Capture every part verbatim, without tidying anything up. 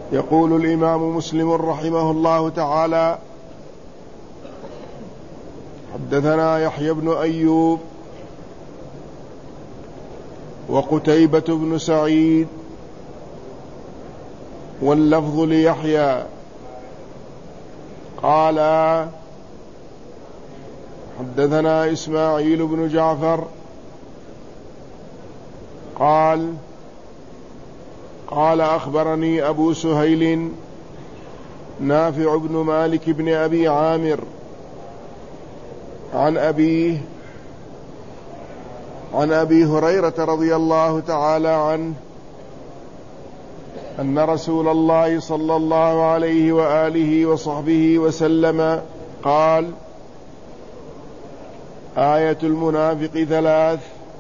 يقول الإمام مسلم رحمه الله تعالى: حدثنا يحيى بن أيوب وقتيبة بن سعيد واللفظ ليحيى قال: حدثنا إسماعيل بن جعفر قال قال أخبرني أبو سهيل نافع بن مالك بن أبي عامر عن أبيه عن أبي هريرة رضي الله تعالى عنه أن رسول الله صلى الله عليه وآله وصحبه وسلم قال: آية المنافق ثلاث: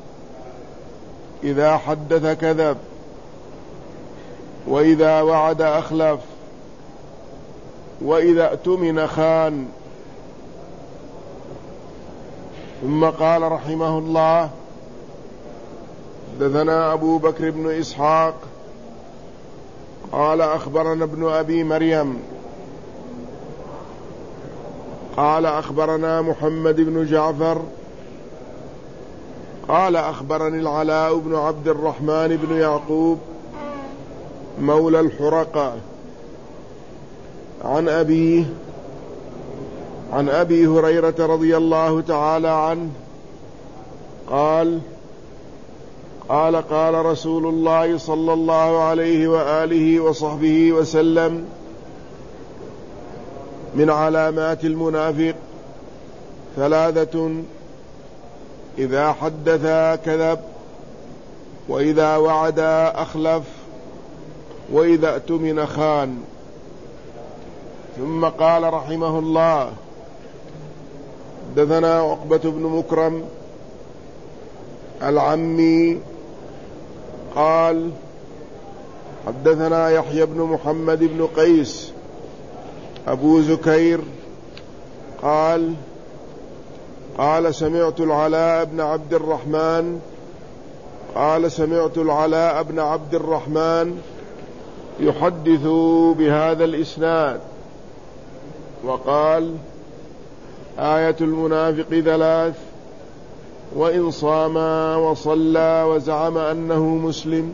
إذا حدث كذب، وإذا وعد أخلف، وإذا اؤتمن خان. ثم قال رحمه الله: حدثنا أبو بكر بن إسحاق قال أخبرنا ابن أبي مريم قال أخبرنا محمد بن جعفر قال أخبرني العلاء بن عبد الرحمن بن يعقوب مولى الحرقة عن أبيه عن أبي هريرة رضي الله تعالى عنه قال: قال قال رسول الله صلى الله عليه وآله وصحبه وسلم: من علامات المنافق ثلاثة: إذا حدث كذب، وإذا وعد أخلف، وإذا اؤتمن خان. ثم قال رحمه الله: حدثنا عقبة بن مكرم العمي قال حدثنا يحيى بن محمد بن قيس أبو زكير قال قال سمعت العلاء بن عبد الرحمن قال سمعت العلاء بن عبد الرحمن يحدث بهذا الإسناد وقال: آية المنافق ثلاث: وإن صام وصلى وزعم أنه مسلم.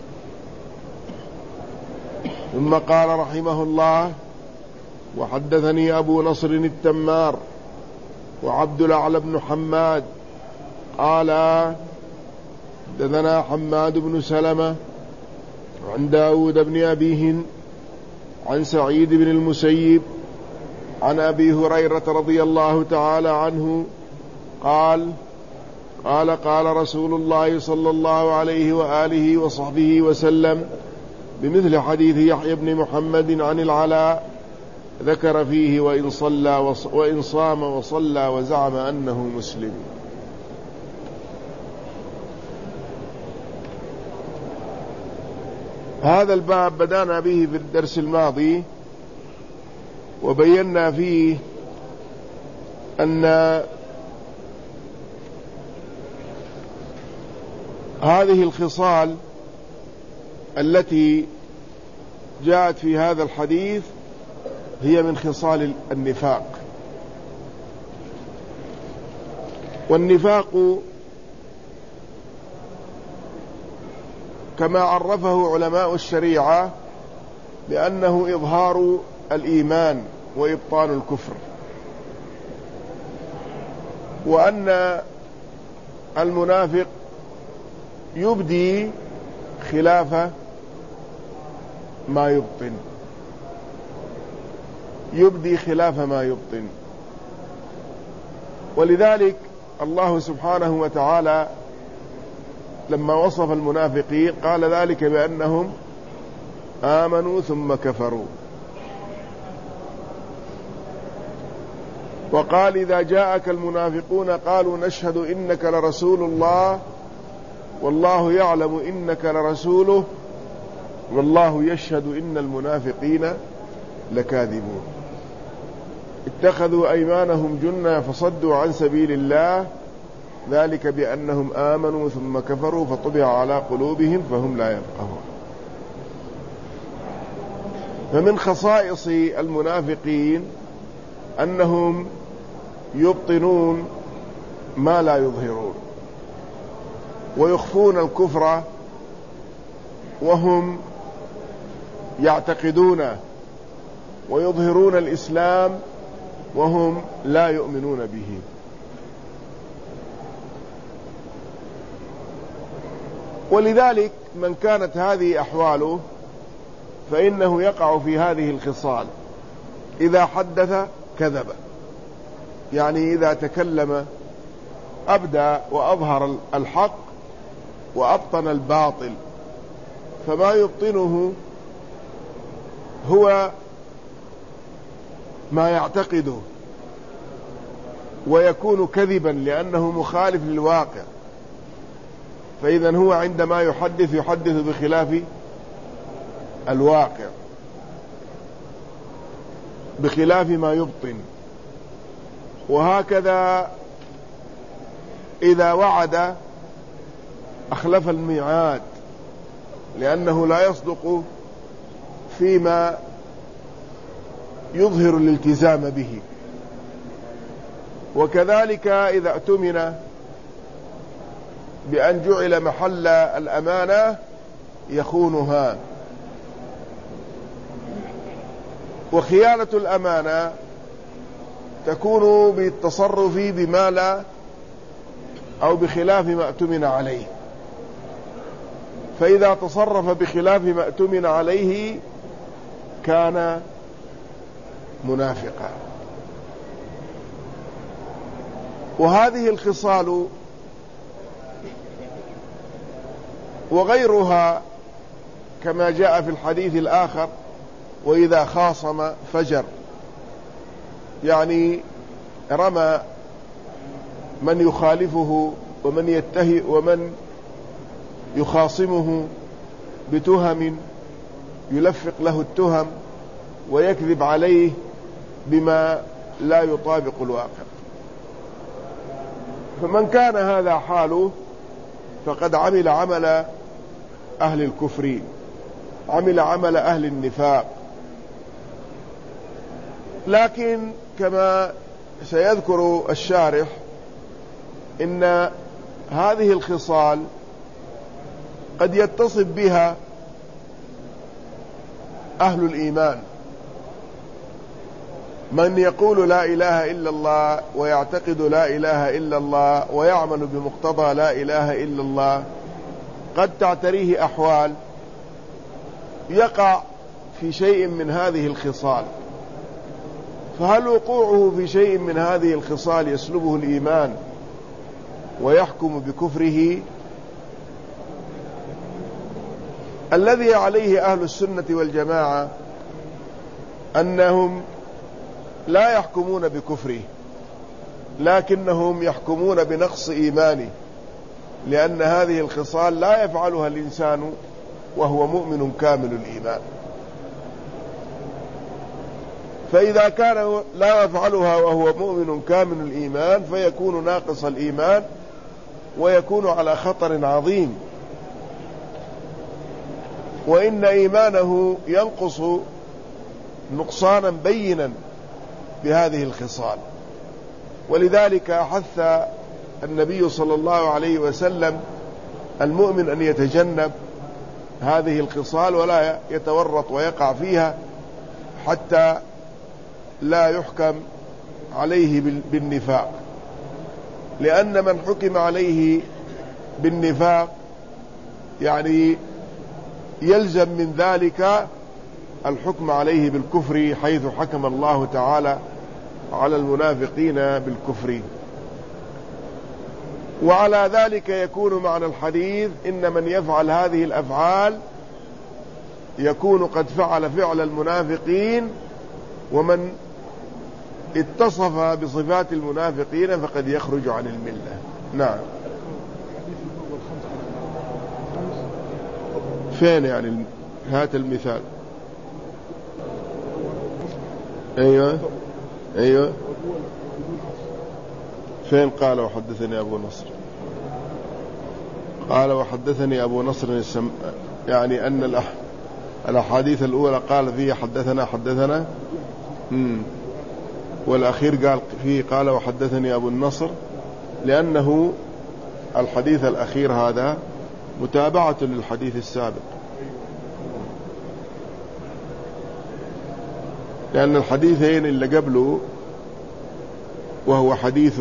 ثم قال رحمه الله: وحدثني أبو نصر التمار وعبد الأعلى بن حماد قال حدثنا حماد بن سلمة عن داود بن أبي هند عن سعيد بن المسيب عن أبي هريرة رضي الله تعالى عنه قال قال قال رسول الله صلى الله عليه وآله وصحبه وسلم بمثل حديث يحيى بن محمد عن العلاء، ذكر فيه: وإن صلى وإن صام وصلى وزعم أنه مسلم. هذا الباب بدأنا به في الدرس الماضي، وبينا فيه أن هذه الخصال التي جاءت في هذا الحديث هي من خصال النفاق. والنفاق كما عرفه علماء الشريعة بأنه إظهار الإيمان وإبطال الكفر، وأن المنافق يبدي خلاف ما يبطن يبدي خلاف ما يبطن ولذلك الله سبحانه وتعالى لما وصف المنافقين قال ذلك بأنهم آمنوا ثم كفروا، وقال: إذا جاءك المنافقون قالوا نشهد إنك لرسول الله والله يعلم إنك لرسوله والله يشهد إن المنافقين لكاذبون. اتخذوا أيمانهم جنة فصدوا عن سبيل الله، ذلك بأنهم آمنوا ثم كفروا فطبع على قلوبهم فهم لا يفقهون. فمن خصائص المنافقين أنهم يبطنون ما لا يظهرون، ويخفون الكفر وهم يعتقدونه، ويظهرون الإسلام وهم لا يؤمنون به. ولذلك من كانت هذه أحواله فإنه يقع في هذه الخصال. إذا حدث كذب، يعني إذا تكلم أبدى وأظهر الحق وأبطن الباطل، فما يبطنه هو ما يعتقده، ويكون كذبا لأنه مخالف للواقع. فإذا هو عندما يحدث يحدث بخلاف الواقع، بخلاف ما يبطن. وهكذا إذا وعد أخلف الميعاد، لأنه لا يصدق فيما يظهر الالتزام به. وكذلك إذا اؤتمن بأن جعل محل الأمانة يخونها. وخيانة الأمانة تكون بالتصرف بما لا أو بخلاف ما اؤتمن عليه. فإذا تصرف بخلاف ما اؤتمن عليه كان منافقا. وهذه الخصال وغيرها كما جاء في الحديث الآخر: وإذا خاصم فجر، يعني رمى من يخالفه ومن يتهي ومن يخاصمه بتهم، يلفق له التهم ويكذب عليه بما لا يطابق الواقع. فمن كان هذا حاله فقد عمل عمل أهل الكفر، عمل عمل أهل النفاق. لكن كما سيذكر الشارح إن هذه الخصال قد يتصف بها أهل الإيمان، من يقول لا إله إلا الله ويعتقد لا إله إلا الله ويعمل بمقتضى لا إله إلا الله، قد تعتريه أحوال يقع في شيء من هذه الخصال. فهل وقوعه في شيء من هذه الخصال يسلبه الإيمان ويحكم بكفره؟ الذي عليه أهل السنة والجماعة أنهم لا يحكمون بكفره، لكنهم يحكمون بنقص إيمانه، لأن هذه الخصال لا يفعلها الإنسان وهو مؤمن كامل الإيمان. فإذا كان لا يفعلها وهو مؤمن كامل الإيمان فيكون ناقص الإيمان ويكون على خطر عظيم، وإن إيمانه ينقص نقصانا بينا بهذه الخصال. ولذلك حث النبي صلى الله عليه وسلم المؤمن أن يتجنب هذه الخصال ولا يتورط ويقع فيها حتى لا يحكم عليه بالنفاق، لأن من حكم عليه بالنفاق يعني يلزم من ذلك الحكم عليه بالكفر، حيث حكم الله تعالى على المنافقين بالكفر. وعلى ذلك يكون معنى الحديث إن من يفعل هذه الأفعال يكون قد فعل فعل المنافقين، ومن اتصف بصفات المنافقين فقد يخرج عن الملة. نعم. فين يعني؟ هات المثال. أيوة أيوة فين؟ قال وحدثني أبو نصر، قال وحدثني أبو نصر السم... يعني أن الأح... الأحاديث الأولى قال فيه حدثنا حدثنا مم. والأخير قال فيه قال وحدثني أبو النصر، لأنه الحديث الأخير هذا متابعة للحديث السابق، لأن الحديثين اللي قبله وهو حديث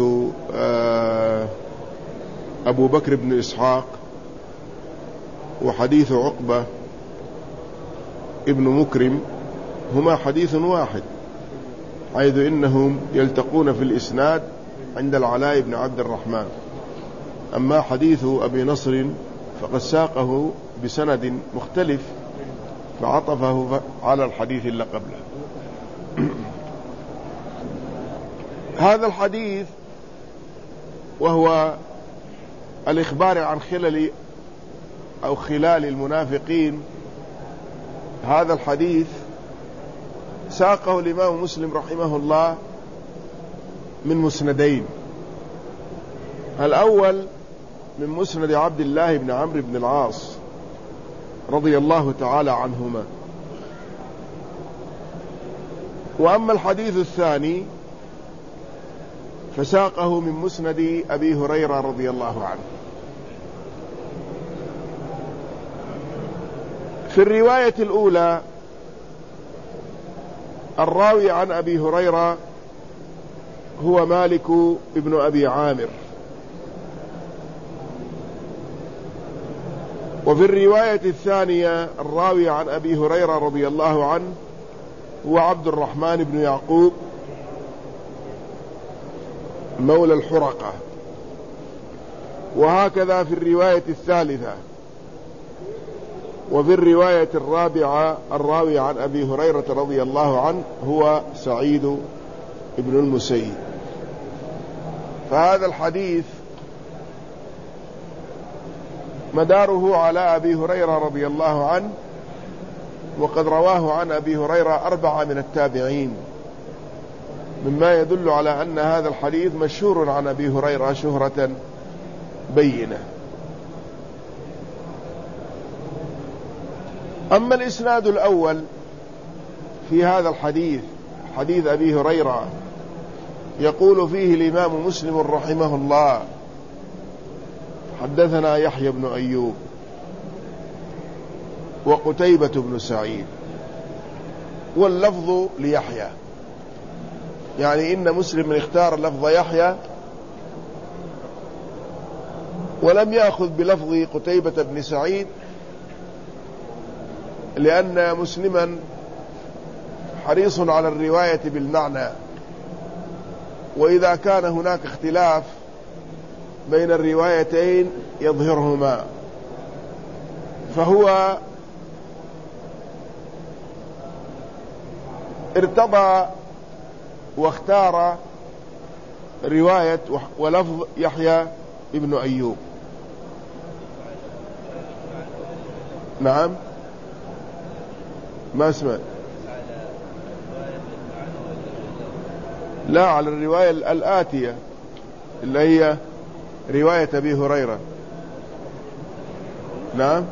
أبو بكر بن إسحاق وحديث عقبة ابن مكرم هما حديث واحد، حيث إنهم يلتقون في الإسناد عند العلاء بن عبد الرحمن. أما حديث أبي نصر فقد ساقه بسند مختلف فعطفه على الحديث اللي قبله. هذا الحديث وهو الإخبار عن خلل أو خلال المنافقين، هذا الحديث ساقه الإمام مسلم رحمه الله من مسندين. الأول من مسند عبد الله بن عمرو بن العاص رضي الله تعالى عنهما، وأما الحديث الثاني فساقه من مسند أبي هريرة رضي الله عنه. في الرواية الأولى الراوي عن أبي هريرة هو مالك ابن أبي عامر، وفي الرواية الثانية الراوي عن أبي هريرة رضي الله عنه هو عبد الرحمن بن يعقوب مولى الحرقة، وهكذا في الرواية الثالثة. وفي الرواية الرابعة الراوي عن أبي هريرة رضي الله عنه هو سعيد بن المسيب. فهذا الحديث مداره على أبي هريرة رضي الله عنه، وقد رواه عن أبي هريرة أربعة من التابعين، مما يدل على أن هذا الحديث مشهور عن أبي هريرة شهرة بينة. أما الإسناد الأول في هذا الحديث حديث أبي هريرة يقول فيه الإمام مسلم رحمه الله حدثنا يحيى بن أيوب وقتيبة بن سعيد، واللفظ ليحيى، يعني إن مسلم اختار لفظ يحيى ولم يأخذ بلفظ قتيبة بن سعيد، لأن مسلما حريص على الرواية بالمعنى، وإذا كان هناك اختلاف بين الروايتين يظهرهما، فهو ارتضى واختار رواية ولفظ يحيى ابن أيوب. نعم ما اسمع، لا على الرواية الآتية اللي هي رواية أبي هريرة. نعم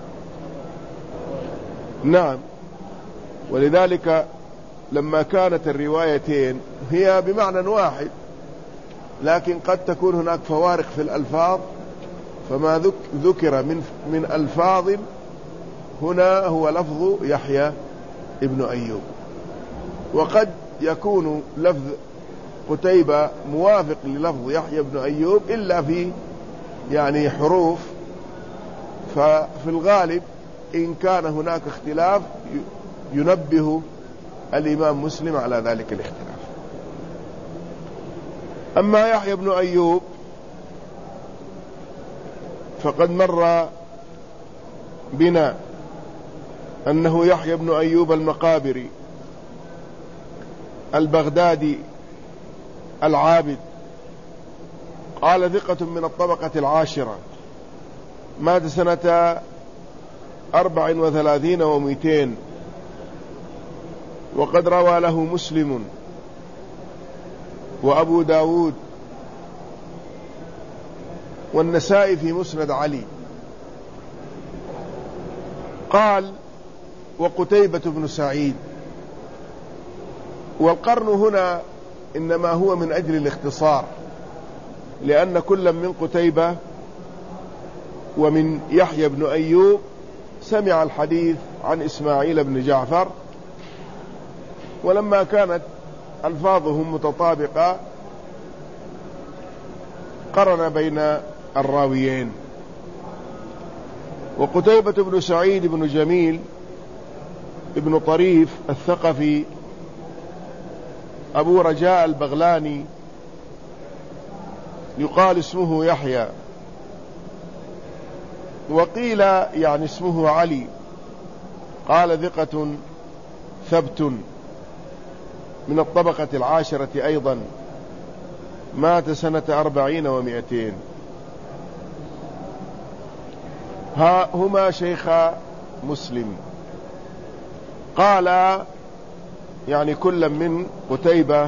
نعم ولذلك لما كانت الروايتين هي بمعنى واحد لكن قد تكون هناك فوارق في الألفاظ، فما ذكر من من ألفاظ هنا هو لفظ يحيى ابن أيوب، وقد يكون لفظ قتيبة موافق للفظ يحيى ابن أيوب إلا في يعني حروف، ففي الغالب إن كان هناك اختلاف ينبه الإمام مسلم على ذلك الاختلاف. أما يحيى بن أيوب فقد مر بنا أنه يحيى بن أيوب المقابري البغدادي العابد، قال ثقة من الطبقة العاشرة، مات سنة أربع وثلاثين ومئتين، وقد روى له مسلم وأبو داود والنسائي في مسند علي. قال وقتيبة بن سعيد. والقرن هنا إنما هو من أجل الاختصار، لأن كل من قتيبة ومن يحيى بن أيوب سمع الحديث عن إسماعيل بن جعفر، ولما كانت ألفاظهم متطابقة قرن بين الراويين. وقتيبة بن سعيد بن جميل ابن طريف الثقفي أبو رجاء البغلاني، يقال اسمه يحيى، وقيل يعني اسمه علي، قال ثقة ثبت من الطبقة العاشرة أيضا، مات سنة أربعين ومئتين. ها هما شيخا مسلم. قال يعني كل من قتيبة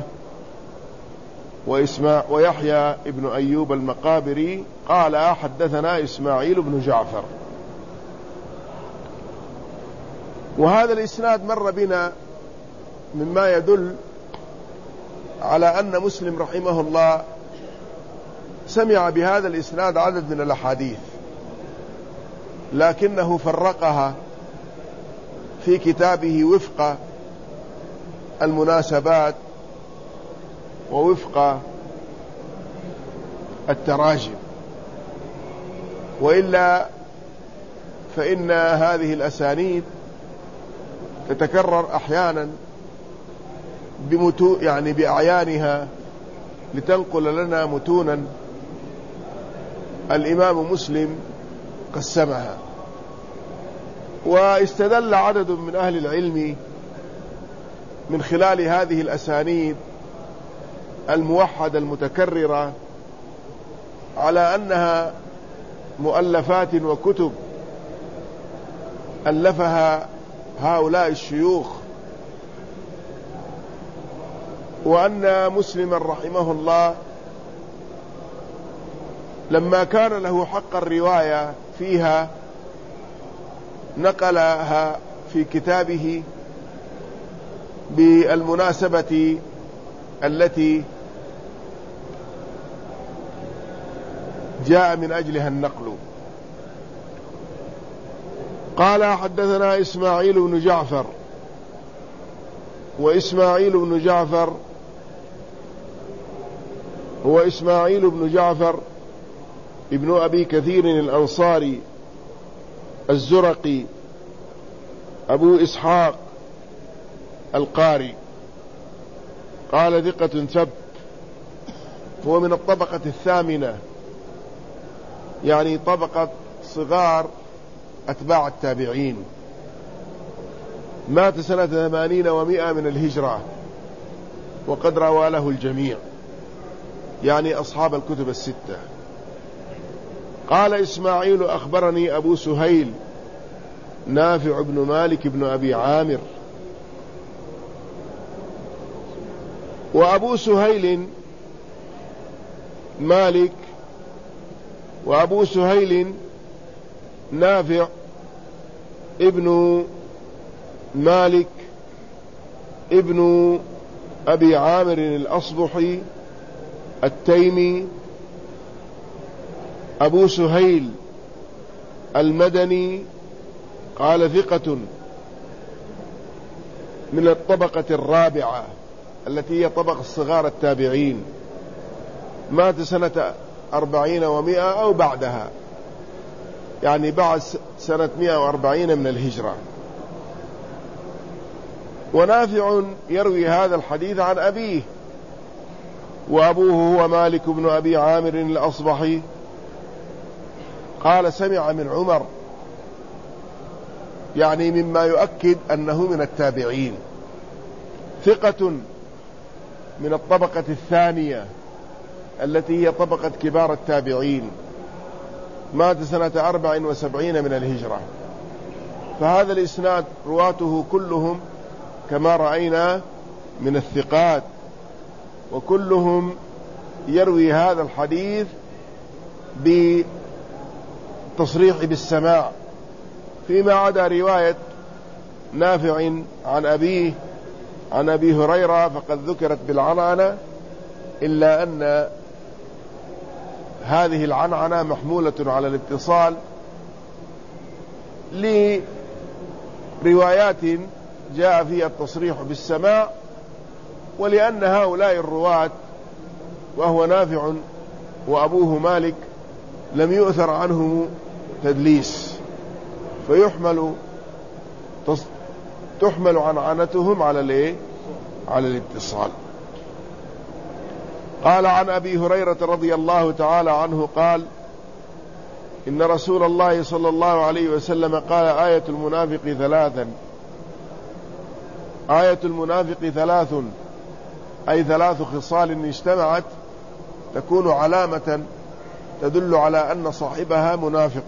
وإسماع ويحيى ابن أيوب المقابري قال حدثنا إسماعيل بن جعفر. وهذا الإسناد مر بنا مما يدل على أن مسلم رحمه الله سمع بهذا الإسناد عدد من الأحاديث، لكنه فرقها في كتابه وفق المناسبات ووفق التراجم، وإلا فإن هذه الأسانيد تتكرر أحيانا بمتو يعني بأعيانها لتنقل لنا متونا الإمام مسلم قسمها. واستدل عدد من أهل العلم من خلال هذه الأسانيد الموحدة المتكررة على أنها مؤلفات وكتب ألفها هؤلاء الشيوخ، وأن مسلما رحمه الله لما كان له حق الرواية فيها نقلها في كتابه بالمناسبة التي جاء من أجلها النقل. قال حدثنا إسماعيل بن جعفر، وإسماعيل بن جعفر هو إسماعيل بن جعفر ابن أبي كثير الأنصاري الزرقي أبو إسحاق القاري، قال ثقة ثبت، هو من الطبقة الثامنة، يعني طبقة صغار أتباع التابعين، مات سنة ثمانين ومائة من الهجرة، وقد روى له الجميع يعني أصحاب الكتب الستة. قال إسماعيل أخبرني أبو سهيل نافع بن مالك بن أبي عامر. وأبو سهيل مالك وأبو سهيل نافع ابن مالك ابن أبي عامر الأصبحي التيمي أبو سهيل المدني، قال ثقة من الطبقة الرابعة التي هي طبقة الصغار التابعين، مات سنة أربعين ومائة أو بعدها، يعني بعد سنة مائة وأربعين من الهجرة. ونافع يروي هذا الحديث عن أبيه، وأبوه هو مالك بن أبي عامر الأصبحي، قال سمع من عمر، يعني مما يؤكد أنه من التابعين، ثقة من الطبقة الثانية التي هي طبقة كبار التابعين، مات سنة أربع وسبعين من الهجرة. فهذا الإسناد رواته كلهم كما رأينا من الثقات، وكلهم يروي هذا الحديث بتصريح بالسماع، فيما عدا رواية نافع عن أبيه عن أبي هريرة فقد ذكرت بالعنعنة، إلا أن هذه العنعنة محمولة على الاتصال لروايات جاء فيها التصريح بالسماع، ولأن هؤلاء الرواة وهو نافع وأبوه مالك لم يؤثر عنهم تدليس، فيحمل تحمل عنعنتهم على الايه على الاتصال. قال عن أبي هريرة رضي الله تعالى عنه قال: إن رسول الله صلى الله عليه وسلم قال: آية المنافق ثلاثا. آية المنافق ثلاث، أي ثلاث خصال اجتمعت تكون علامة تدل على أن صاحبها منافق.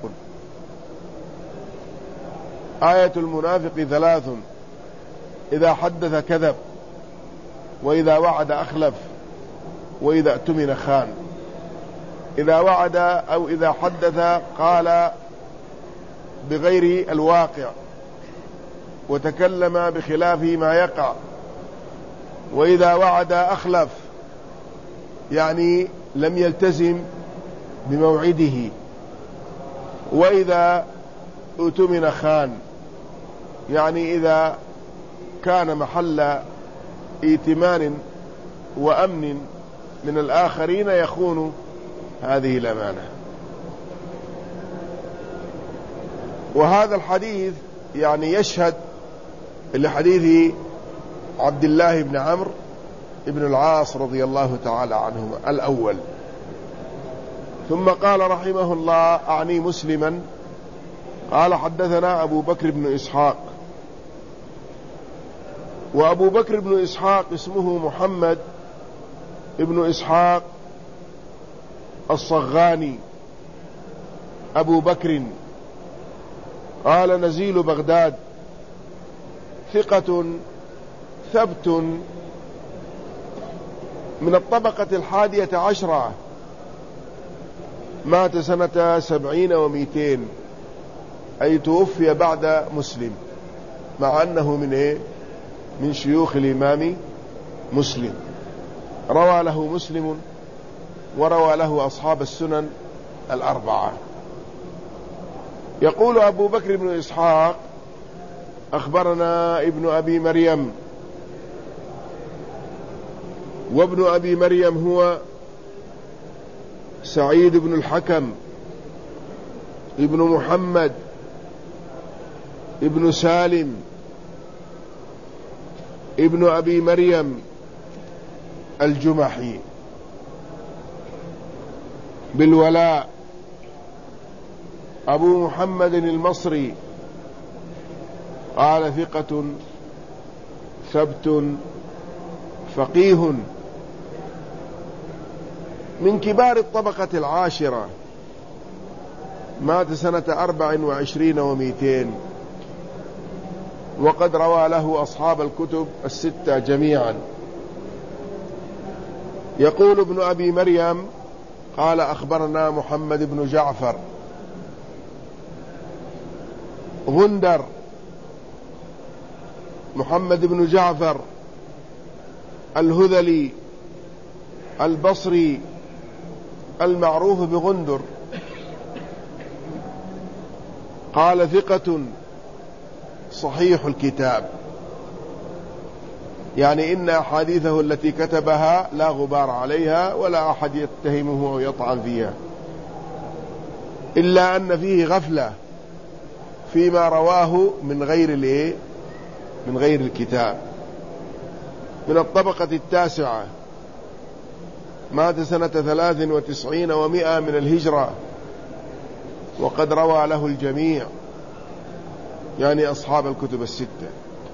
آية المنافق ثلاث: إذا حدث كذب، وإذا وعد أخلف، وإذا اؤتمن خان. إذا وعد أو إذا حدث قال بغير الواقع وتكلم بخلاف ما يقع، وإذا وعد أخلف يعني لم يلتزم بموعده، وإذا اؤتمن خان يعني إذا كان محل ائتمان وأمن من الآخرين يخون هذه الأمانة. وهذا الحديث يعني يشهد لحديث عبد الله بن عمرو بن العاص رضي الله تعالى عنهما الأول. ثم قال رحمه الله: أعني مسلما قال: حدثنا أبو بكر بن إسحاق. وأبو بكر بن إسحاق اسمه محمد ابن إسحاق الصغاني أبو بكر، قال: نزيل بغداد، ثقة ثبت من الطبقة الحادية عشرة، مات سنة سبعين ومئتين، أي توفي بعد مسلم، مع أنه من إيه؟ من شيوخ الإمام مسلم، روى له مسلم وروى له أصحاب السنن الأربعة. يقول أبو بكر بن إسحاق: أخبرنا ابن أبي مريم. وابن أبي مريم هو سعيد بن الحكم ابن محمد ابن سالم ابن أبي مريم الجمحي بالولاء، أبو محمد المصري، قال: ثقة ثبت فقيه، من كبار الطبقة العاشرة، مات سنة أربع وعشرين ومئتين، وقد روى له أصحاب الكتب الستة جميعا. يقول ابن أبي مريم: قال: أخبرنا محمد بن جعفر غندر، محمد بن جعفر الهذلي البصري المعروف بغندر، قال: ثقة صحيح الكتاب، يعني إن أحاديثه التي كتبها لا غبار عليها ولا أحد يتهمه أو يطعن فيها، إلا أن فيه غفلة فيما رواه من غير الإيه من غير الكتاب. من الطبقة التاسعة، مات سنة ثلاث وتسعين ومئة من الهجرة، وقد روى له الجميع، يعني أصحاب الكتب الستة.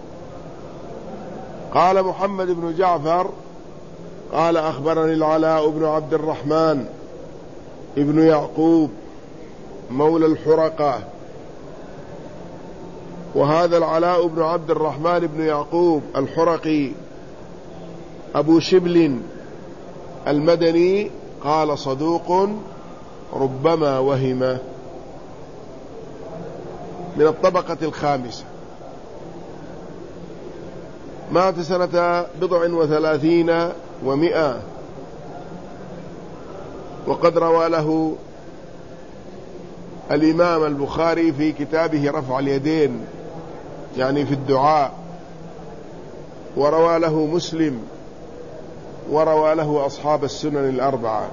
قال محمد بن جعفر: قال: أخبرني العلاء بن عبد الرحمن ابن يعقوب مولى الحرقة. وهذا العلاء بن عبد الرحمن بن يعقوب الحرقي أبو شبل المدني، قال: صدوق ربما وهم، من الطبقة الخامسة. مات سنة بضع وثلاثين ومئة، وقد روى له الإمام البخاري في كتابه رفع اليدين، يعني في الدعاء، وروى له مسلم، وروى له أصحاب السنن الأربعة.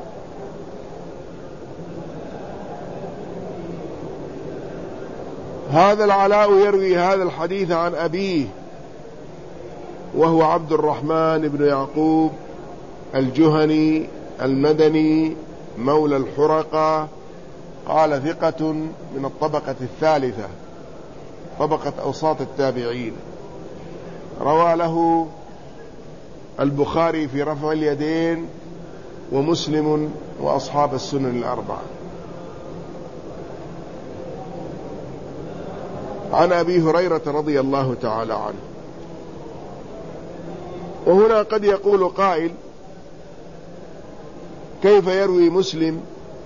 هذا العلاء يروي هذا الحديث عن أبيه، وهو عبد الرحمن بن يعقوب الجهني المدني مولى الحرقة، قال ثقة من الطبقة الثالثة، طبقة أوساط التابعين. روى له البخاري في رفع اليدين ومسلم وأصحاب السنن الأربعة. عن أبي هريرة رضي الله تعالى عنه. وهنا قد يقول قائل: كيف يروي مسلم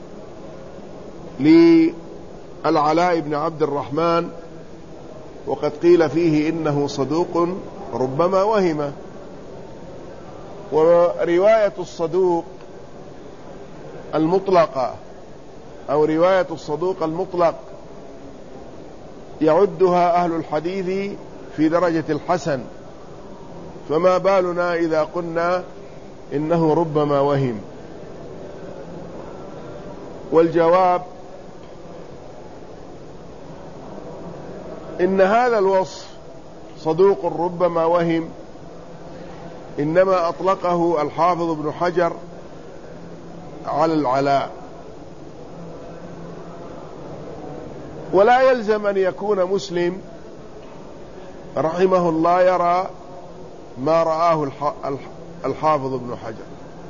للعلاء بن عبد الرحمن وقد قيل فيه إنه صدوق ربما وهم؟ ورواية الصدوق المطلقة أو رواية الصدوق المطلق يعدها أهل الحديث في درجة الحسن، فما بالنا إذا قلنا إنه ربما وهم؟ والجواب إن هذا الوصف صدوق ربما وهم إنما أطلقه الحافظ ابن حجر على العلاء، ولا يلزم أن يكون مسلم رحمه الله يرى ما رآه الحافظ ابن حجر،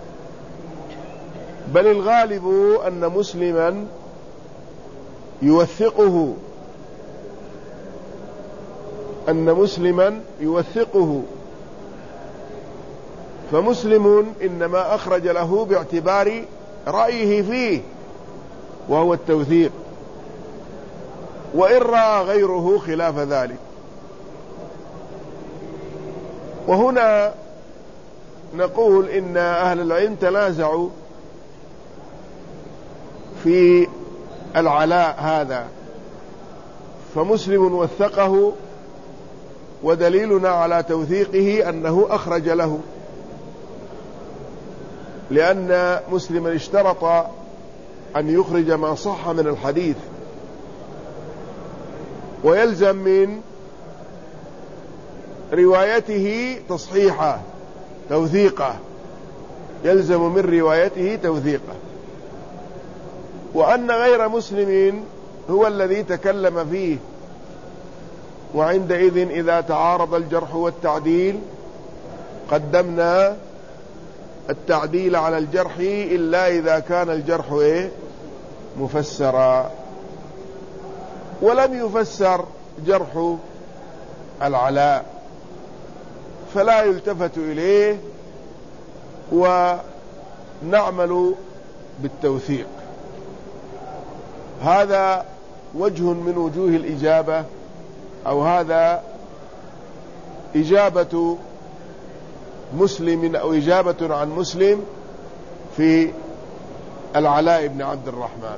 بل الغالب أن مسلما يوثقه أن مسلما يوثقه فمسلم إنما أخرج له باعتبار رأيه فيه وهو التوثيق، وإن رأى غيره خلاف ذلك. وهنا نقول إن أهل العلم تنازعوا في العلاء هذا، فمسلم وثقه، ودليلنا على توثيقه أنه أخرج له، لأن مسلما اشترط أن يخرج ما صح من الحديث، ويلزم من روايته تصحيحه توثيقه، يلزم من روايته توثيقه، وأن غير مسلم هو الذي تكلم فيه، وعندئذ إذا تعارض الجرح والتعديل قدمنا التعديل على الجرح إلا إذا كان الجرح إيه؟ مفسرا، ولم يفسر جرح العلاء فلا يلتفت إليه ونعمل بالتوثيق. هذا وجه من وجوه الإجابة، أو هذا إجابة مسلم أو إجابة عن مسلم في العلاء بن عبد الرحمن.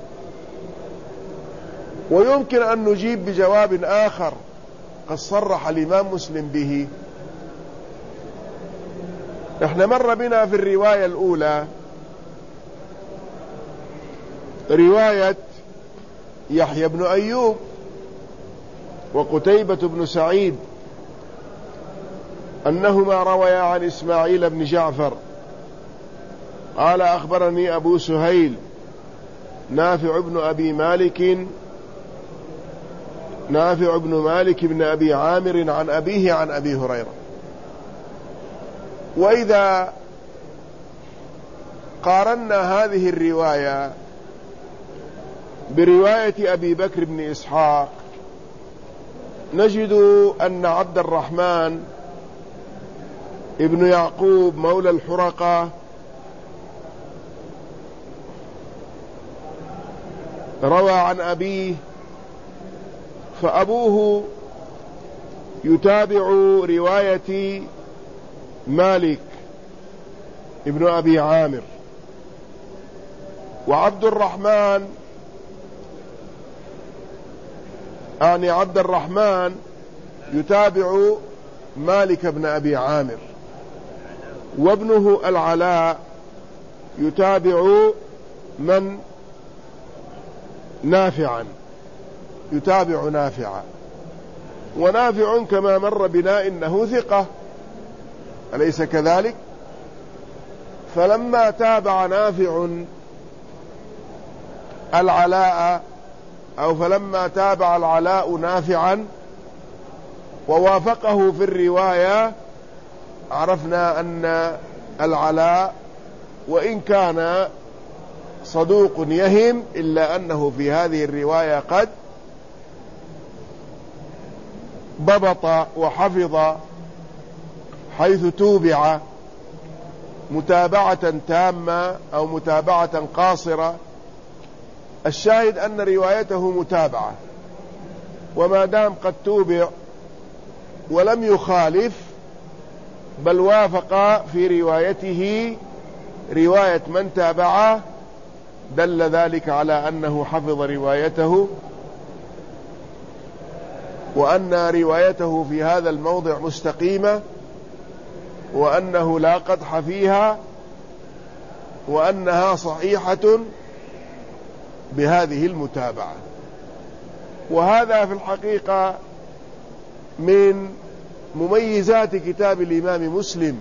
ويمكن أن نجيب بجواب آخر قد صرح الإمام مسلم به. نحن مر بنا في الرواية الأولى رواية يحيى بن أيوب وقتيبة بن سعيد أنهما رويا عن إسماعيل بن جعفر قال: أخبرني أبو سهيل نافع بن أبي مالك نافع بن مالك بن أبي عامر عن أبيه عن أبي هريرة. وإذا قارنا هذه الرواية برواية أبي بكر بن إسحاق نجد أن عبد الرحمن ابن يعقوب مولى الحرقة روى عن أبيه، فأبوه يتابع رواية مالك ابن أبي عامر. وعبد الرحمن يعني عبد الرحمن يتابع مالك بن أبي عامر، وابنه العلاء يتابع من؟ نافعا، يتابع نافعا. ونافع كما مر بنا إنه ثقة، أليس كذلك؟ فلما تابع نافع العلاء أو فلما تابع العلاء نافعا ووافقه في الرواية، عرفنا أن العلاء وإن كان صدوق يهم إلا أنه في هذه الرواية قد ضبط وحفظ، حيث توبع متابعة تامة أو متابعة قاصرة. الشاهد أن روايته متابعة، وما دام قد توبع ولم يخالف بل وافق في روايته رواية من تابعه، دل ذلك على أنه حفظ روايته، وأن روايته في هذا الموضع مستقيمة، وأنه لا قدح فيها، وأنها صحيحة بهذه المتابعة. وهذا في الحقيقة من مميزات كتاب الإمام مسلم،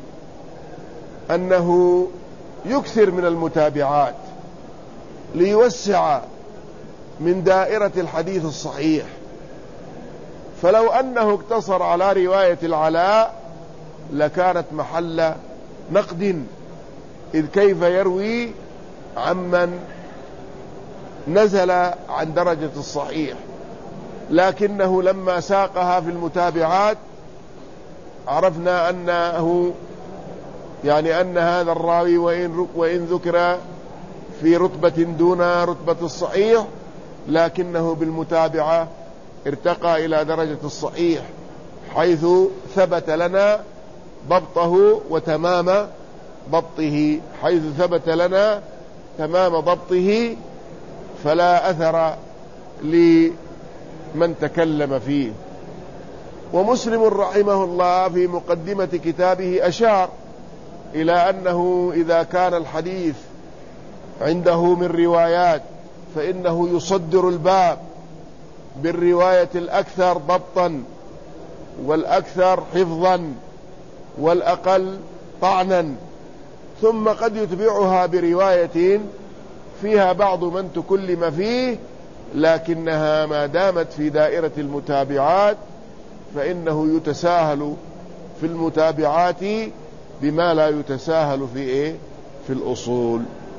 أنه يكثر من المتابعات ليوسع من دائرة الحديث الصحيح. فلو أنه اقتصر على رواية العلاء لكانت محل نقد، إذ كيف يروي عمن نزل عن درجة الصحيح؟ لكنه لما ساقها في المتابعات عرفنا أنه يعني أن هذا الراوي وإن, وإن ذكر في رتبة دون رتبة الصحيح، لكنه بالمتابعة ارتقى إلى درجة الصحيح، حيث ثبت لنا ضبطه وتمام ضبطه، حيث ثبت لنا تمام ضبطه، فلا أثر لمن تكلم فيه. ومسلم رحمه الله في مقدمة كتابه أشار إلى أنه إذا كان الحديث عنده من روايات فإنه يصدر الباب بالرواية الأكثر ضبطا والأكثر حفظا والأقل طعنا، ثم قد يتبعها برواية فيها بعض من تكلم فيه، لكنها ما دامت في دائرة المتابعات فإنه يتساهل في المتابعات بما لا يتساهل في إيه؟ في الأصول.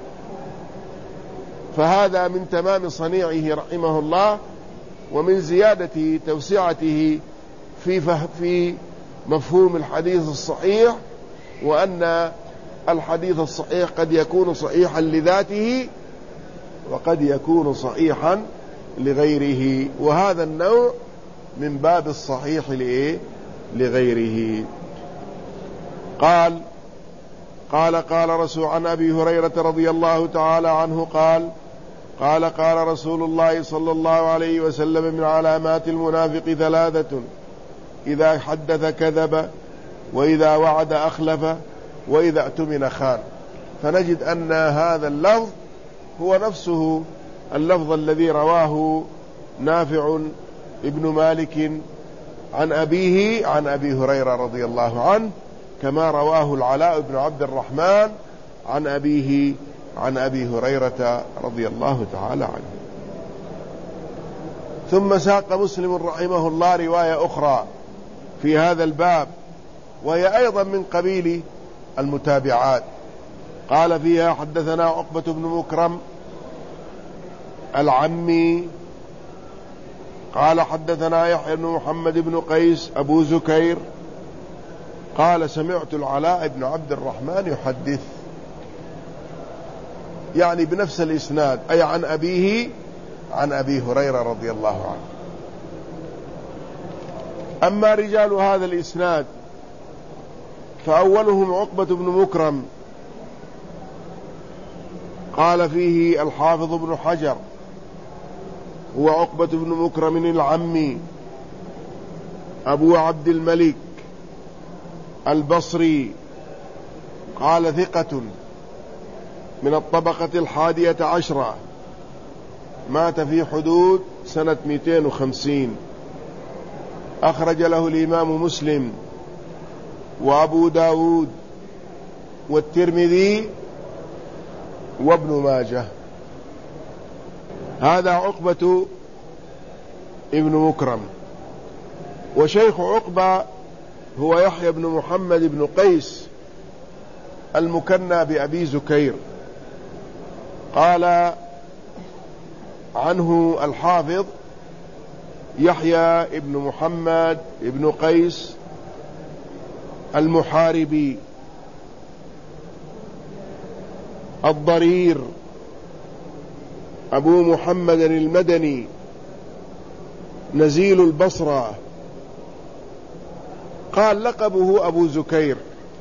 فهذا من تمام صنيعه رحمه الله، ومن زيادة توسعته في في مفهوم الحديث الصحيح، وأن الحديث الصحيح قد يكون صحيحا لذاته وقد يكون صحيحا لغيره، وهذا النوع من باب الصحيح لغيره. قال قال قال رسول عن أبي هريرة رضي الله تعالى عنه قال قال قال رسول الله صلى الله عليه وسلم: من علامات المنافق ثلاثة: إذا حدث كذب، وإذا وعد أخلف، وإذا اؤتمن خان. فنجد أن هذا اللفظ هو نفسه اللفظ الذي رواه نافع ابن مالك عن أبيه عن أبي هريرة رضي الله عنه، كما رواه العلاء بن عبد الرحمن عن أبيه عن أبي هريرة رضي الله تعالى عنه. ثم ساق مسلم رحمه الله رواية أخرى في هذا الباب، وهي أيضا من قبيل المتابعات. قال فيها: حدثنا عقبة بن مكرم العمي قال حدثنا يحيى بن محمد بن قيس أبو زكير قال: سمعت العلاء بن عبد الرحمن يحدث، يعني بنفس الإسناد، أي عن أبيه عن أبي هريرة رضي الله عنه. أما رجال هذا الإسناد فأولهم عقبة بن مكرم، قال فيه الحافظ ابن حجر هو عقبة بن مكرم العمي أبو عبد الملك البصري، قال ثقة من الطبقة الحادية عشرة، مات في حدود سنة مئتين وخمسين، أخرج له الإمام مسلم وأبو داود والترمذي وابن ماجه. هذا عقبة ابن مكرم. وشيخ عقبة هو يحيى بن محمد بن قيس المكنى بأبي زكير، قال عنه الحافظ يحيى بن محمد بن قيس المحاربي الضرير أبو محمد المدني نزيل البصرة، قال لقبه أبو زكير،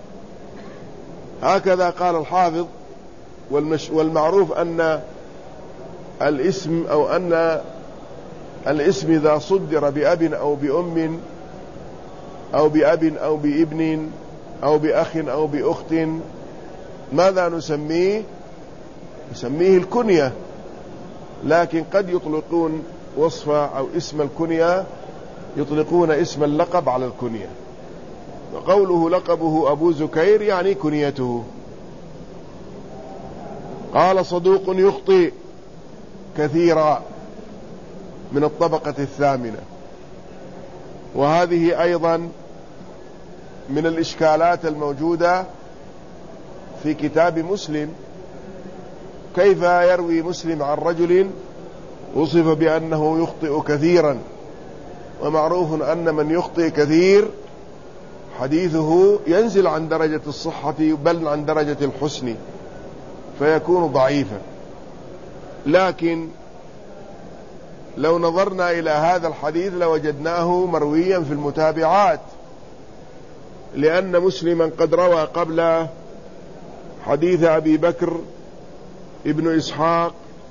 هكذا قال الحافظ. والمش والمعروف أن الاسم أو أن الاسم إذا صدر بأب أو بأم أو بأب أو بابن أو بأخ أو بأخت ماذا نسميه؟ نسميه الكنية، لكن قد يطلقون وصف أو اسم الكنية، يطلقون اسم اللقب على الكنية. وقوله لقبه أبو زكير يعني كنيته. قال صدوق يخطئ كثيرا من الطبقة الثامنة. وهذه أيضا من الإشكالات الموجودة في كتاب مسلم، كيف يروي مسلم عن رجل وصف بأنه يخطئ كثيرا، ومعروف أن من يخطئ كثير حديثه ينزل عن درجة الصحة بل عن درجة الحسن فيكون ضعيفا. لكن لو نظرنا إلى هذا الحديث لوجدناه مرويا في المتابعات، لأن مسلما قد روى قبل حديث أبي بكر ابن إسحاق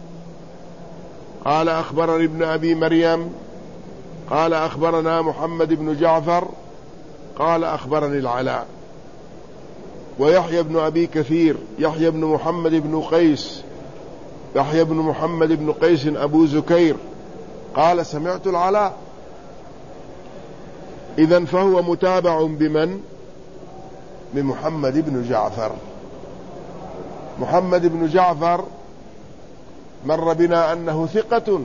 قال أخبرني ابن أبي مريم قال أخبرنا محمد بن جعفر قال أخبرني العلاء. ويحيى بن أبي كثير يحيى بن محمد بن قيس يحيى بن محمد بن قيس أبو زكير قال سمعت العلاء. إذن فهو متابع بمن؟ بمحمد بن جعفر. محمد بن جعفر مر بنا أنه ثقة،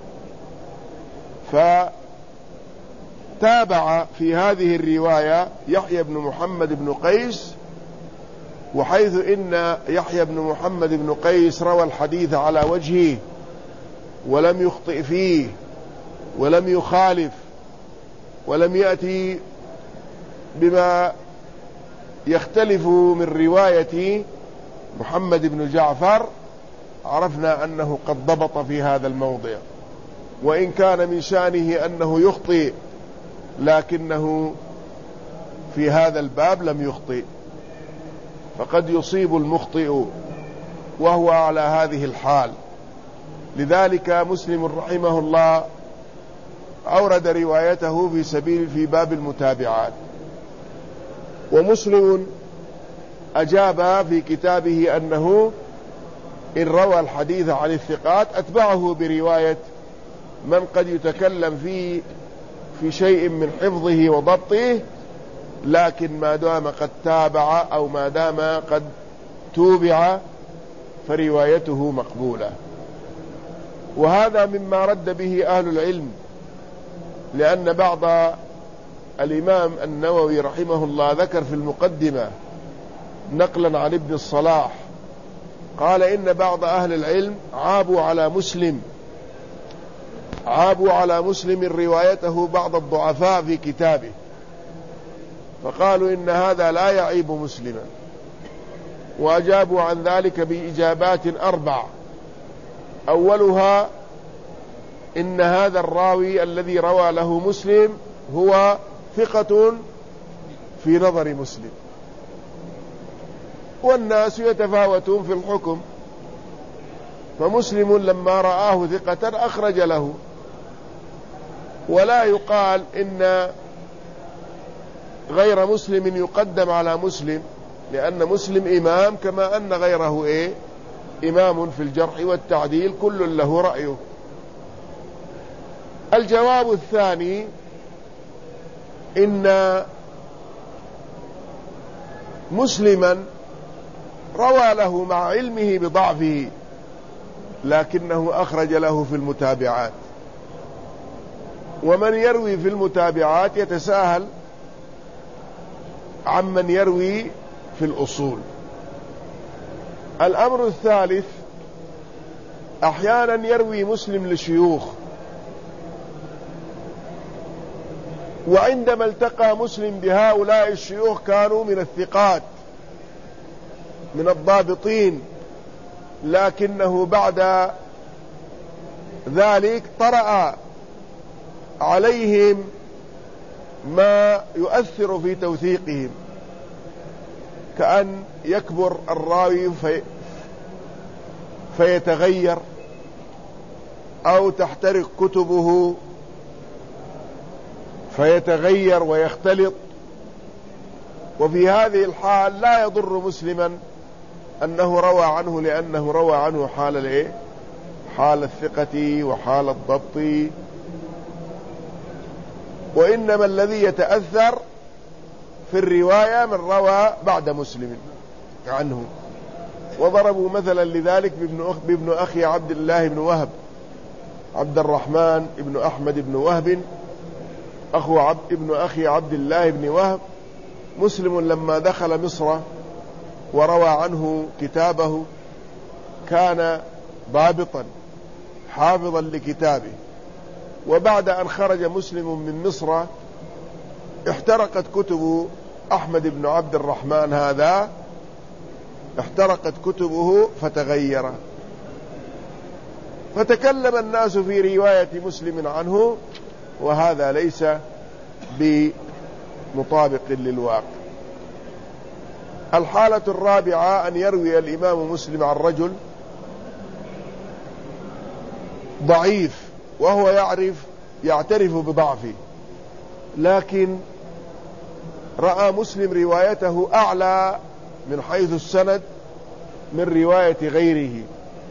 فتابع في هذه الرواية يحيى بن محمد بن قيس، وحيث إن يحيى بن محمد بن قيس روى الحديث على وجهه ولم يخطئ فيه ولم يخالف ولم يأتي بما يختلف من رواية محمد بن جعفر، عرفنا أنه قد ضبط في هذا الموضع. وإن كان من شأنه أنه يخطئ، لكنه في هذا الباب لم يخطئ، فقد يصيب المخطئ وهو على هذه الحال. لذلك مسلم رحمه الله أورد روايته في سبيل في باب المتابعات. ومسلم أجاب في كتابه أنه إن روى الحديث عن الثقات أتبعه برواية من قد يتكلم في في شيء من حفظه وضبطه، لكن ما دام قد تابع أو ما دام قد توبع فروايته مقبولة. وهذا مما رد به أهل العلم، لأن بعض الإمام النووي رحمه الله ذكر في المقدمة نقلا عن ابن الصلاح قال إن بعض أهل العلم عابوا على مسلم عابوا على مسلم روايته بعض الضعفاء في كتابه، فقالوا إن هذا لا يعيب مسلما، وأجابوا عن ذلك بإجابات أربع. أولها إن هذا الراوي الذي روى له مسلم هو ثقة في نظر مسلم، والناس يتفاوتون في الحكم، فمسلم لما رآه ثقة أخرج له، ولا يقال إن غير مسلم يقدم على مسلم، لأن مسلم إمام كما أن غيره إيه إمام في الجرح والتعديل، كل له رأيه. الجواب الثاني إن مسلما روى له مع علمه بضعفه، لكنه أخرج له في المتابعات، ومن يروي في المتابعات يتساهل عمن يروي في الأصول. الأمر الثالث، أحيانا يروي مسلم لشيوخ، وعندما التقى مسلم بهؤلاء الشيوخ كانوا من الثقات من الضابطين، لكنه بعد ذلك طرأ عليهم ما يؤثر في توثيقهم، كأن يكبر الراوي في فيتغير، أو تحترق كتبه فيتغير ويختلط. وفي هذه الحال لا يضر مسلما أنه روى عنه، لأنه روى عنه حال الايه حال الثقة وحال الضبط، وإنما الذي يتأثر في الرواية من روى بعد مسلم عنه. وضربوا مثلا لذلك بابن أخي عبد الله بن وهب، عبد الرحمن بن أحمد بن وهب أخو عبد ابن أخي عبد الله بن وهب. مسلم لما دخل مصر وروى عنه كتابه كان ضابطا حافظا لكتابه، وبعد أن خرج مسلم من مصر احترقت كتب أحمد بن عبد الرحمن هذا، احترقت كتبه فتغير، فتكلم الناس في رواية مسلم عنه، وهذا ليس بمطابق للواقع. الحالة الرابعة أن يروي الإمام مسلم عن رجل ضعيف وهو يعرف يعترف بضعفه، لكن رأى مسلم روايته أعلى من حيث السند من رواية غيره.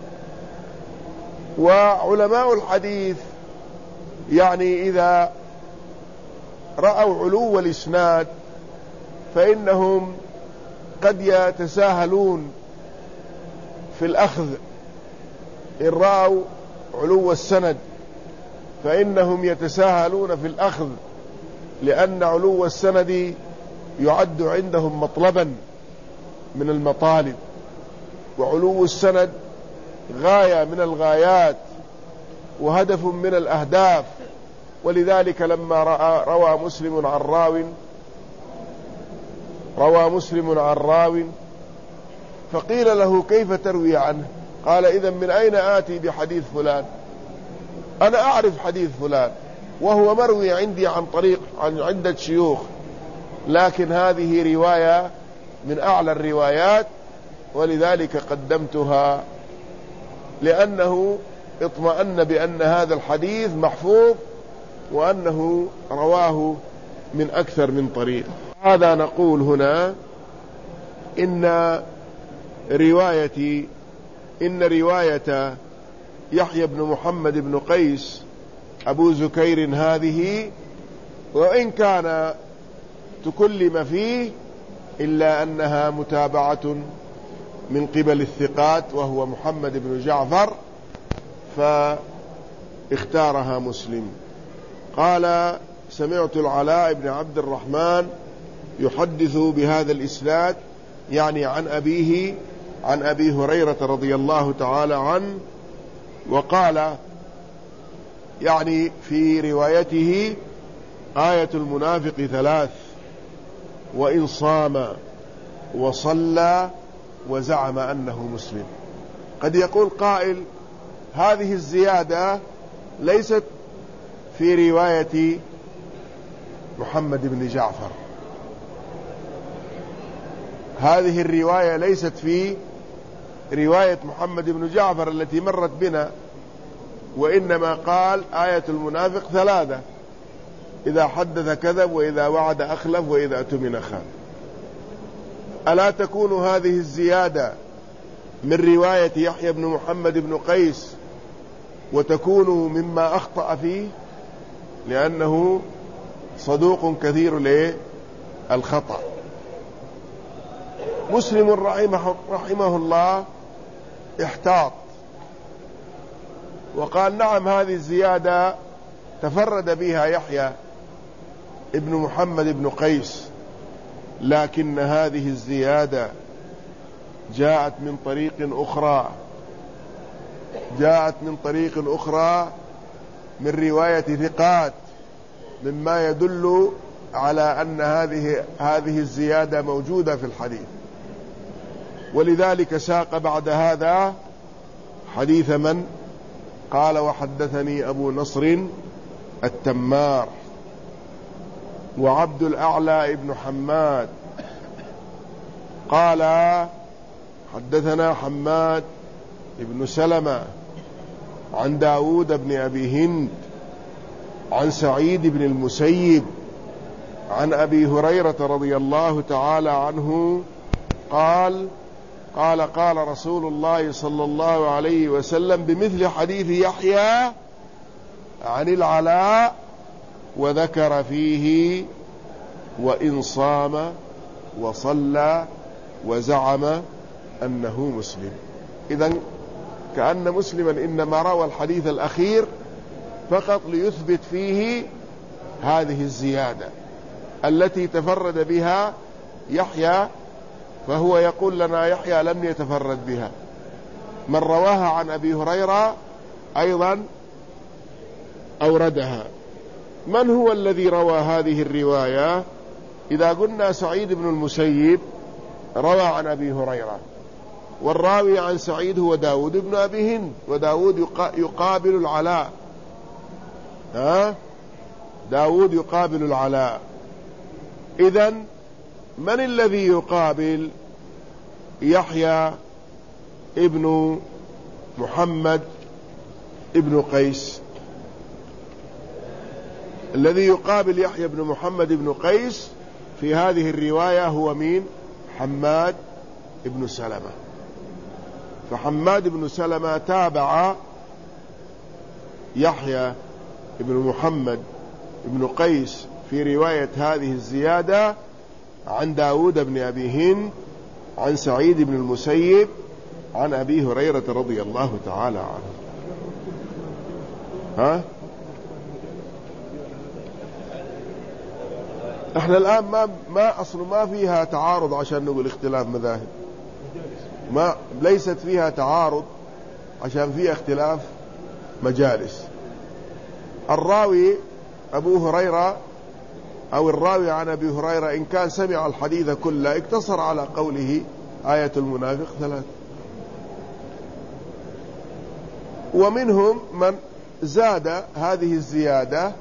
وعلماء الحديث يعني إذا رأوا علو الإسناد فإنهم قد يتساهلون في الأخذ، إن رأوا علو السند فإنهم يتساهلون في الأخذ، لأن علو السند يعد عندهم مطلبا من المطالب، وعلو السند غاية من الغايات وهدف من الأهداف. ولذلك لما رأى روى مسلم عن راو روى مسلم عن راو فقيل له كيف تروي عنه؟ قال إذن من أين آتي بحديث فلان؟ أنا أعرف حديث فلان وهو مروي عندي عن طريق عن عدة شيوخ، لكن هذه رواية من أعلى الروايات، ولذلك قدمتها، لأنه اطمأن بأن هذا الحديث محفوظ وأنه رواه من أكثر من طريق. هذا نقول هنا إن رواية إن رواية يحيى بن محمد بن قيس أبو زكير هذه، وإن كان تكلم فيه إلا أنها متابعة من قبل الثقات وهو محمد بن جعفر، فاختارها مسلم. قال سمعت العلاء بن عبد الرحمن يحدث بهذا الإسناد، يعني عن أبيه عن أبي هريرة رضي الله تعالى عنه، وقال يعني في روايته آية المنافق ثلاث: وإن صام وصلى وزعم أنه مسلم. قد يقول قائل هذه الزيادة ليست في رواية محمد بن جعفر. هذه الرواية ليست في رواية محمد بن جعفر التي مرت بنا، وإنما قال آية المنافق ثلاثة: إذا حدث كذب، وإذا وعد أخلف، وإذا اؤتمن خان. ألا تكون هذه الزيادة من رواية يحيى بن محمد بن قيس وتكون مما أخطأ فيه، لأنه صدوق كثير للخطأ. مسلم رحمه, رحمه الله احتاط وقال: نعم، هذه الزيادة تفرد بها يحيى ابن محمد بن قيس، لكن هذه الزيادة جاءت من طريق أخرى جاءت من طريق أخرى من رواية ثقات، مما يدل على أن هذه هذه الزيادة موجودة في الحديث. ولذلك ساق بعد هذا حديث من قال: وحدثني أبو نصر التمار وعبد الأعلى ابن حماد قال: حدثنا حماد ابن سلمة عن داود بن أبي هند عن سعيد بن المسيب عن أبي هريرة رضي الله تعالى عنه قال: قال قال رسول الله صلى الله عليه وسلم بمثل حديث يحيى عن العلاء، وذكر فيه: وإن صام وصلى وزعم أنه مسلم. إذن كأن مسلما إنما روى الحديث الأخير فقط ليثبت فيه هذه الزيادة التي تفرد بها يحيى، فهو يقول لنا يحيى لم يتفرد بها، من رواها عن أبي هريرة أيضا أوردها. من هو الذي روى هذه الرواية؟ إذا قلنا سعيد بن المسيب روى عن أبي هريرة، والراوي عن سعيد هو داود بن أبي هند، وداود يقابل العلاء، ها داود يقابل العلاء. إذن من الذي يقابل يحيى ابن محمد ابن قيس؟ الذي يقابل يحيى بن محمد بن قيس في هذه الرواية هو مين؟ حماد بن سلمة. فحماد بن سلمة تابع يحيى بن محمد بن قيس في رواية هذه الزيادة عن داود بن أبي هند عن سعيد بن المسيب عن أبي هريرة رضي الله تعالى عنه. ها احنا الآن ما ما أصل ما فيها تعارض عشان نقول اختلاف مذاهب، ما ليست فيها تعارض عشان فيها اختلاف مجالس. الراوي أبو هريرة أو الراوي عن أبي هريرة إن كان سمع الحديث كله اقتصر على قوله آية المنافق ثلاث، ومنهم من زاد هذه الزيادة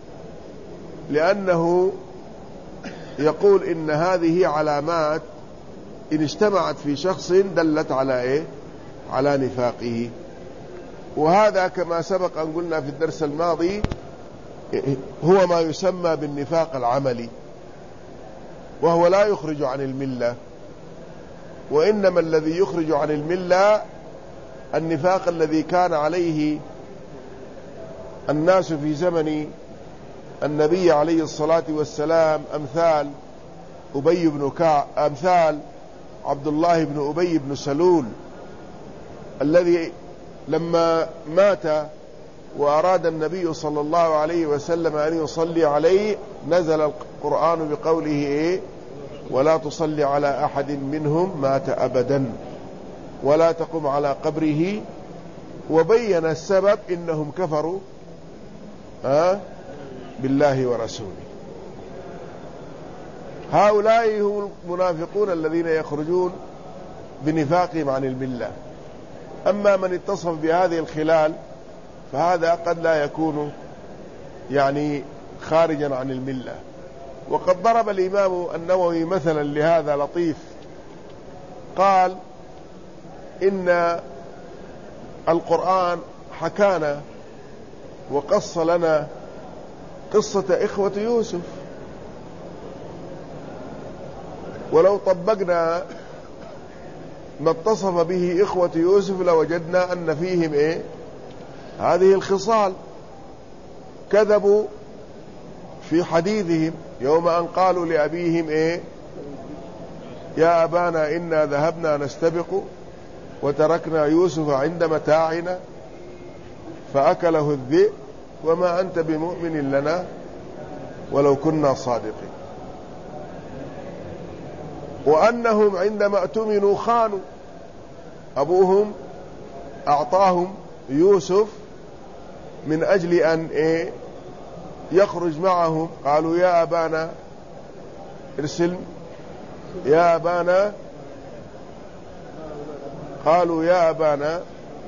لأنه يقول إن هذه علامات إن اجتمعت في شخص دلت على إيه؟ على نفاقه. وهذا كما سبق أن قلنا في الدرس الماضي هو ما يسمى بالنفاق العملي، وهو لا يخرج عن الملة، وإنما الذي يخرج عن الملة النفاق الذي كان عليه الناس في زمن النبي عليه الصلاة والسلام، أمثال أبي بن كعب، أمثال عبد الله بن أبي بن سلول الذي لما مات وأراد النبي صلى الله عليه وسلم أن يصلي عليه نزل القرآن بقوله إيه؟ ولا تصلي على أحد منهم مات أبدا ولا تقم على قبره، وبين السبب إنهم كفروا ها بالله ورسوله. هؤلاء هم المنافقون الذين يخرجون بنفاقهم عن الملة. أما من اتصف بهذه الخلال فهذا قد لا يكون يعني خارجا عن الملة، وقد ضرب الإمام النووي مثلا لهذا لطيف، قال إن القرآن حكانا وقص لنا قصة إخوة يوسف، ولو طبقنا ما اتصف به إخوة يوسف لوجدنا أن فيهم إيه؟ هذه الخصال. كذبوا في حديثهم يوم أن قالوا لأبيهم إيه؟ يا أبانا إنا ذهبنا نستبق وتركنا يوسف عند متاعنا فأكله الذئب وما أنت بمؤمن لنا ولو كنا صادقين. وأنهم عندما اؤتمنوا خانوا، أبوهم أعطاهم يوسف من أجل أن إيه؟ يخرج معهم، قالوا يا أبانا ارسل يا أبانا قالوا يا أبانا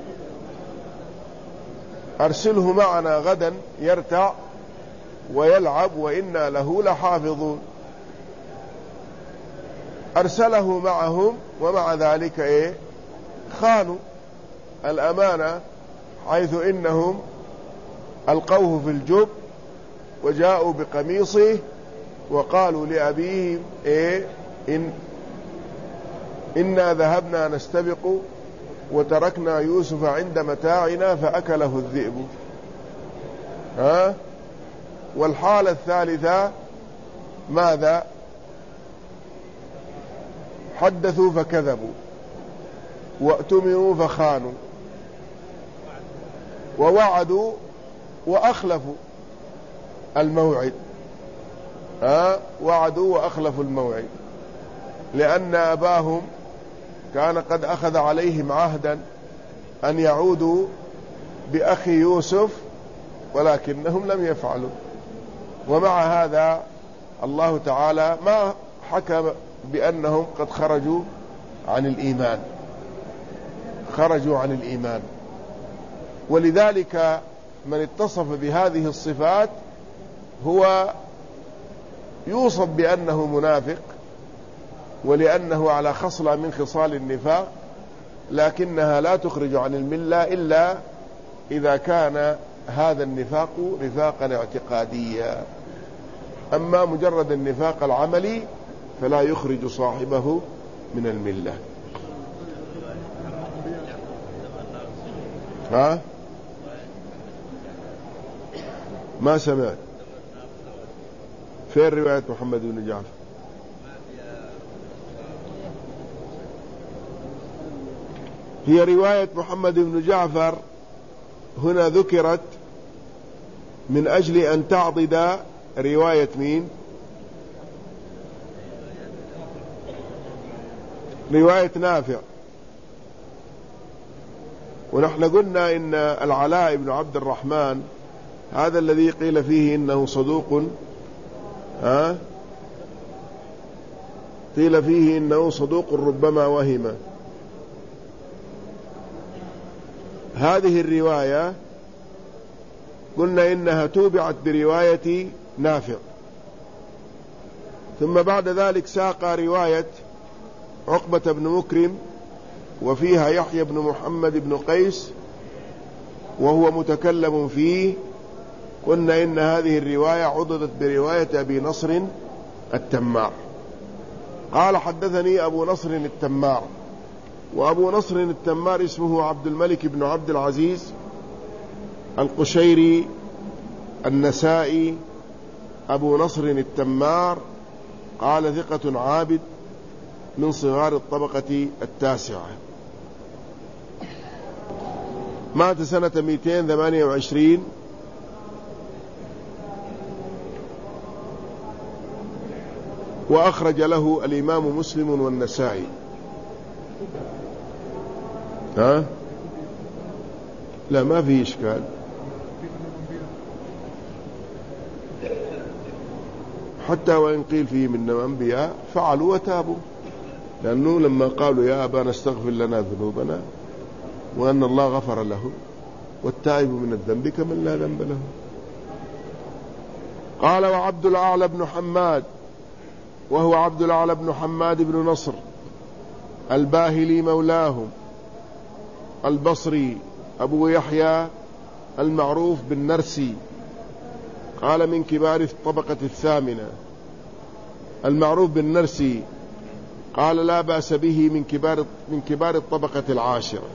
أرسله معنا غدا يرتع ويلعب وإنا له لحافظون. أرسله معهم ومع ذلك إيه؟ خانوا الأمانة، حيث إنهم ألقوه في الجب وجاءوا بقميصه وقالوا لأبيهم إيه؟ إن إنا ذهبنا نستبق وتركنا يوسف عند متاعنا فأكله الذئب. ها؟ والحالة الثالثة ماذا؟ حدثوا فكذبوا وأتمروا فخانوا ووعدوا وأخلفوا الموعد. ها؟ وعدوا وأخلفوا الموعد، لأن أباهم كان قد أخذ عليهم عهدا أن يعودوا بأخي يوسف ولكنهم لم يفعلوا. ومع هذا الله تعالى ما حكم بأنهم قد خرجوا عن الإيمان، خرجوا عن الإيمان. ولذلك من اتصف بهذه الصفات هو يوصف بأنه منافق، ولأنه على خصلة من خصال النفاق، لكنها لا تخرج عن الملة إلا إذا كان هذا النفاق نفاقا اعتقاديا. أما مجرد النفاق العملي فلا يخرج صاحبه من الملة. ها؟ ما سمعت. فين رواية محمد بن جعفر؟ هي رواية محمد بن جعفر هنا ذكرت من أجل أن تعضد رواية مين؟ رواية نافع. ونحن قلنا إن العلاء بن عبد الرحمن هذا الذي قيل فيه إنه صدوق، ها؟ قيل فيه إنه صدوق ربما وهم. هذه الرواية قلنا إنها توبعت برواية نافع، ثم بعد ذلك ساق رواية عقبة بن مكرم وفيها يحيى بن محمد بن قيس وهو متكلم فيه. قلنا إن هذه الرواية عضدت برواية أبي نصر التمار. قال حدثني أبو نصر التمار، وأبو نصر التمار اسمه عبد الملك بن عبد العزيز القشيري النسائي أبو نصر التمار، قال ثقة عابد من صغار الطبقة التاسعة، مات سنة مئتين وثمانية وعشرين وأخرج له الإمام مسلم والنسائي. ها؟ لا ما في إشكال. حتى وإن قيل فيه من أنبياء فعلوا وتابوا، لأنه لما قالوا يا أبانا استغفر لنا ذنوبنا وأن الله غفر له والتائب من الذنب كمن لا ذنب له. قال وعبد الأعلى بن حماد، وهو عبد الأعلى بن حماد بن نصر الباهلي مولاهم البصري أبو يحيى المعروف بالنرسي، قال من كبار الطبقة الثامنة. المعروف بالنرسي قال لا بأس به من كبار من كبار الطبقة العاشرة.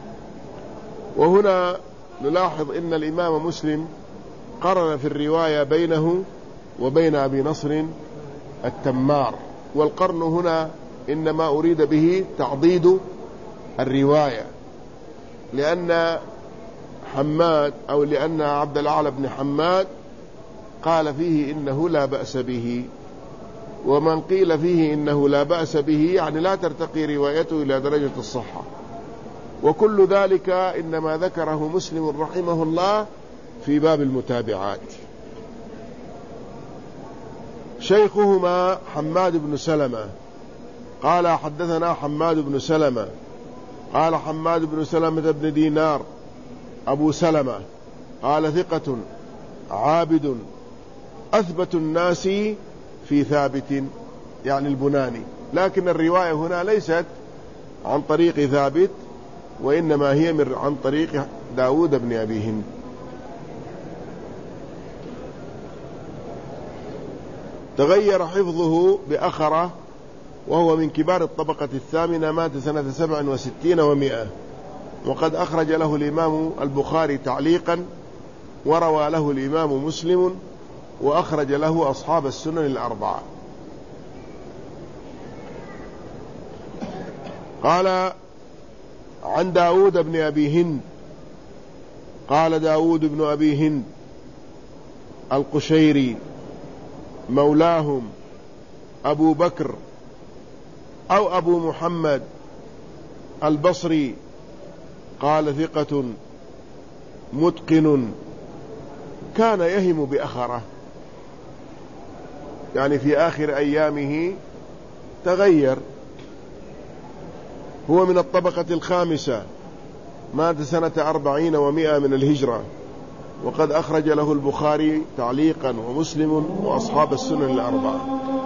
وهنا نلاحظ أن الإمام مسلم قرن في الرواية بينه وبين أبي نصر التمار، والقرن هنا إنما أريد به تعضيد الرواية، لأن حماد أو لأن عبد الأعلى بن حماد قال فيه إنه لا بأس به، ومن قيل فيه إنه لا بأس به يعني لا ترتقي روايته إلى درجة الصحة. وكل ذلك إنما ذكره مسلم رحمه الله في باب المتابعات. شيخهما حماد بن سلمة قال حدثنا حماد بن سلمة قال حماد بن سلمة بن دينار أبو سلمة قال ثقة عابد أثبت الناس في ثابت، يعني البناني، لكن الرواية هنا ليست عن طريق ثابت، وإنما هي من عن طريق داود بن أبي هند. تغير حفظه بأخرة، وهو من كبار الطبقة الثامنة، مات سنة سبع وستين ومائة، وقد أخرج له الإمام البخاري تعليقا، وروى له الإمام مسلم، وأخرج له أصحاب السنن الأربعة. قال عن داود بن أبي هند قال داود بن أبي هند القشيري مولاهم أبو بكر أو أبو محمد البصري قال ثقة متقن كان يهم بأخره، يعني في آخر أيامه تغير. هو من الطبقة الخامسة، مات سنة أربعين ومائة من الهجرة، وقد أخرج له البخاري تعليقا ومسلم وأصحاب السنن الأربعة.